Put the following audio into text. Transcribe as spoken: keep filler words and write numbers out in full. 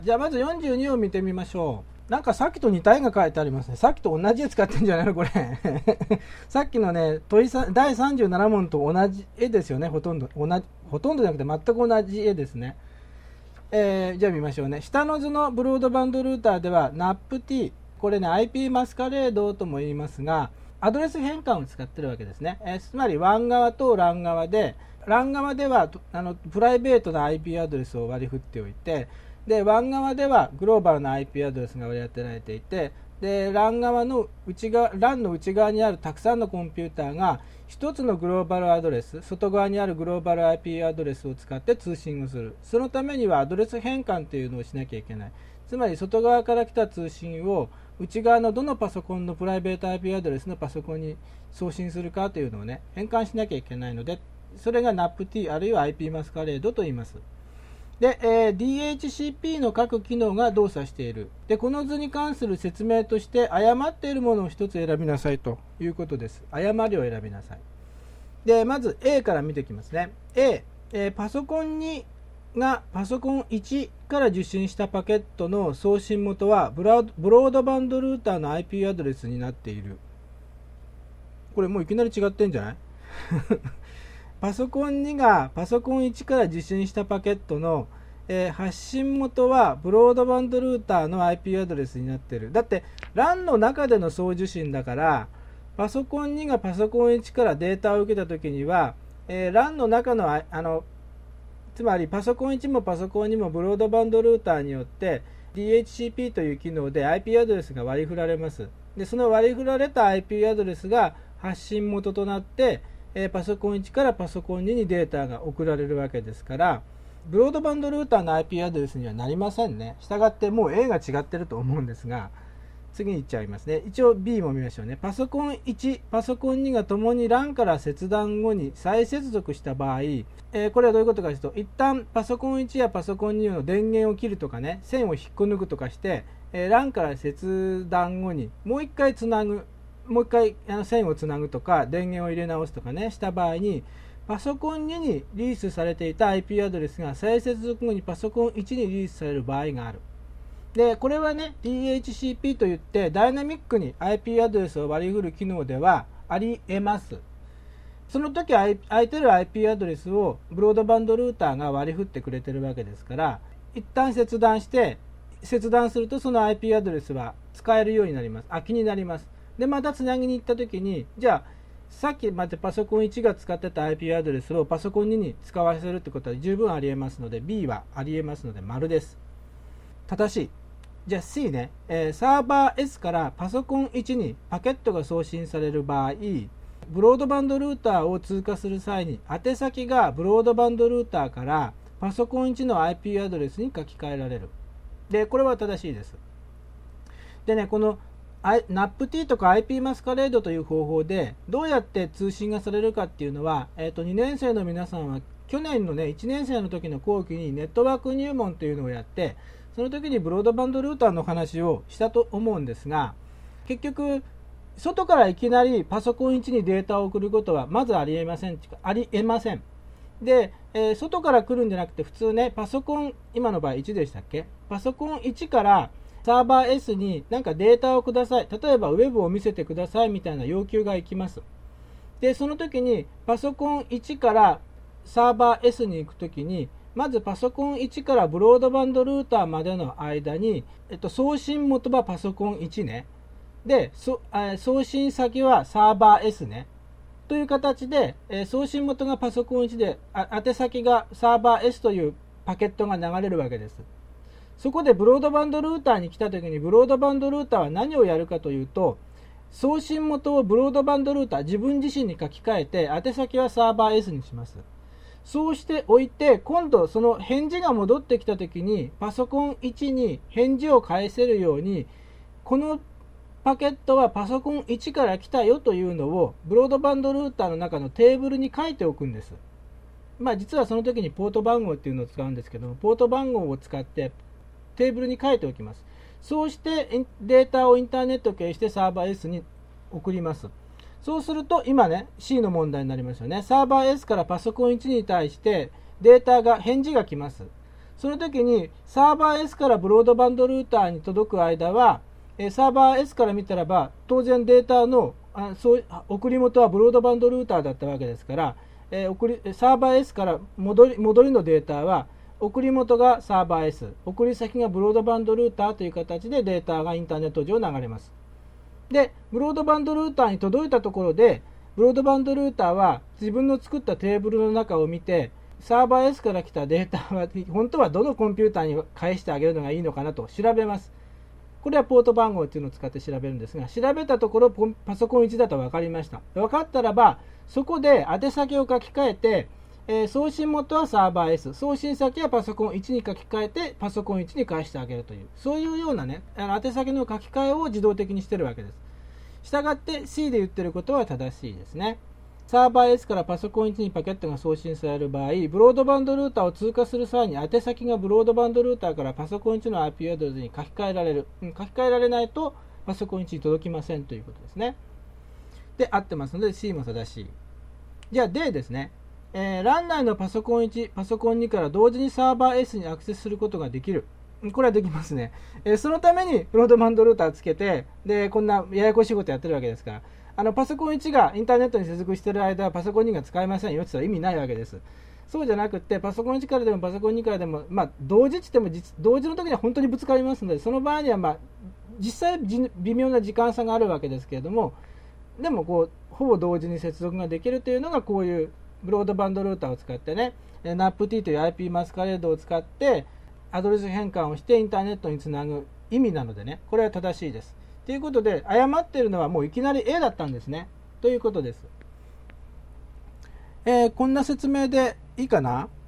じゃあまずよんじゅうにを見てみましょう。なんかさっきと似た絵が書いてありますね。さっきと同じ絵使ってんじゃないのこれさっきのね問いだいさんじゅうなな問と同じ絵ですよね。ほとんど同じ、ほとんどじゃなくて全く同じ絵ですね。えー、じゃあ見ましょうね。下の図のブロードバンドルーターでは ナップティー、 これね アイピー マスカレードとも言いますが、アドレス変換を使ってるわけですね。えー、つまりワン側とラン側で、ラン側ではあのプライベートな アイピー アドレスを割り振っておいて、でワン側ではグローバルな アイピー アドレスが割り当てられていて、でラン側の内側、ランの内側にあるたくさんのコンピューターが一つのグローバルアドレス、外側にあるグローバル アイピー アドレスを使って通信をする。そのためにはアドレス変換というのをしなきゃいけない。つまり外側から来た通信を内側のどのパソコンのプライベート アイピー アドレスのパソコンに送信するかというのをね変換しなきゃいけないので、それが ナップティー あるいは アイピー マスカレードと言います。で、えー、ディーエイチシーピー の各機能が動作している。で、この図に関する説明として誤っているものを一つ選びなさいということです。誤りを選びなさい。で、まず A から見ていきますね。A、えー、パソコンにがパソコンいちから受信したパケットの送信元はブラブロードバンドルーターの アイピー アドレスになっている。これもういきなり違ってんじゃないパソコンにがパソコンいちから受信したパケットの、えー、発信元はブロードバンドルーターの アイピー アドレスになっている。だって ラン の中での送受信だから、パソコンにがパソコンいちからデータを受けたときには、えー、ラン の中のああのつまりパソコンいちもパソコンにもブロードバンドルーターによって ディーエイチシーピー という機能で アイピー アドレスが割り振られます。でその割り振られた アイピー アドレスが発信元となってえー、パソコンいちからパソコンににデータが送られるわけですから、ブロードバンドルーターの アイピー アドレスにはなりませんね。したがってもう A が違ってると思うんですが、次に行っちゃいますね。一応 B も見ましょうね。パソコンいち、パソコンにがともに ラン から切断後に再接続した場合、えー、これはどういうことかというと、一旦パソコンいちやパソコンにの電源を切るとかね、線を引っこ抜くとかして、えー、ラン から切断後にもう一回つなぐ、もう一回あの線をつなぐとか電源を入れ直すとかねした場合に、パソコンににリリースされていた アイピー アドレスが再接続後にパソコンいちにリリースされる場合がある。でこれはね ディーエイチシーピー といってダイナミックに アイピー アドレスを割り振る機能ではあり得ます。その時空いてる アイピー アドレスをブロードバンドルーターが割り振ってくれてるわけですから、一旦切断して切断するとその アイピー アドレスは使えるようになります。空きになります。でまたつなぎに行ったときに、じゃあさっきまでパソコンいちが使ってた アイピー アドレスをパソコンにに使わせるってことは十分ありえますので B はありえますので丸です。正しい。じゃあ C ね、えー、サーバー S からパソコンいちにパケットが送信される場合、ブロードバンドルーターを通過する際に宛先がブロードバンドルーターからパソコンいちの アイピー アドレスに書き換えられる。でこれは正しいです。でね、このナップティー とか アイピー マスカレードという方法でどうやって通信がされるかっていうのは、えー、とにねん生の皆さんは去年のねいちねん生の時の後期にネットワーク入門というのをやって、その時にブロードバンドルーターの話をしたと思うんですが、結局外からいきなりパソコンいちにデータを送ることはまずありえませんありえません。で、えー、外から来るんじゃなくて普通ね、パソコン今の場合いちでしたっけ、パソコンいちからサーバー S になんかデータをください、例えばウェブを見せてくださいみたいな要求がいきます。でその時にパソコンいちからサーバー S に行く時に、まずパソコンいちからブロードバンドルーターまでの間に、えっと、送信元はパソコンいちね、でそ送信先はサーバー S ねという形で、えー、送信元がパソコンいちであ宛先がサーバー S というパケットが流れるわけです。そこでブロードバンドルーターに来た時にブロードバンドルーターは何をやるかというと、送信元をブロードバンドルーター自分自身に書き換えて宛先はサーバー S にします。そうしておいて、今度その返事が戻ってきた時にパソコンいちに返事を返せるように、このパケットはパソコンいちから来たよというのをブロードバンドルーターの中のテーブルに書いておくんです。まあ実はその時にポート番号っていうのを使うんですけども、ポート番号を使ってテーブルに書いておきます。そうしてデータをインターネット経由してサーバー S に送ります。そうすると今ね C の問題になりますよね。サーバー S からパソコンいちに対してデータが返事が来ます。 その時にサーバー S からブロードバンドルーターに届く間は、サーバー S から見たらば当然データのあそう送り元はブロードバンドルーターだったわけですから、えー、送りサーバー S から戻り、戻りのデータは送り元がサーバー S、 送り先がブロードバンドルーターという形でデータがインターネット上流れます。でブロードバンドルーターに届いたところで、ブロードバンドルーターは自分の作ったテーブルの中を見て、サーバー S から来たデータは本当はどのコンピューターに返してあげるのがいいのかなと調べます。これはポート番号というのを使って調べるんですが、調べたところパソコンいちだと分かりました。分かったらばそこで宛先を書き換えて、えー、送信元はサーバー S、 送信先はパソコンいちに書き換えてパソコンいちに返してあげるという、そういうようなね、あの宛先の書き換えを自動的にしているわけです。したがって C で言ってることは正しいですね。サーバー S からパソコンいちにパケットが送信される場合、ブロードバンドルーターを通過する際に宛先がブロードバンドルーターからパソコンいちの アイピー アドレスに書き換えられる、うん、書き換えられないとパソコンいちに届きませんということですね。で合ってますので C も正しい。じゃあ D ですね、えー、欄内のパソコンいち、パソコンにから同時にサーバー S にアクセスすることができる。これはできますね。えー、そのためにブロードバンドルーターつけて、でこんなややこしいことやってるわけですから、あのパソコンいちがインターネットに接続している間はパソコンにが使えませんよって言ったら意味ないわけです。そうじゃなくて、パソコンいちからでもパソコンにからでも、まあ、同時って言っても同時の時には本当にぶつかりますので、その場合には、まあ、実際微妙な時間差があるわけですけれども、でもこうほぼ同時に接続ができるというのがこういうブロードバンドルーターを使ってね、ナップ ティー という アイピー マスカレードを使ってアドレス変換をしてインターネットにつなぐ意味なのでね、これは正しいです。ということで、誤っているのはもういきなり A だったんですね。ということです。えー、こんな説明でいいかな？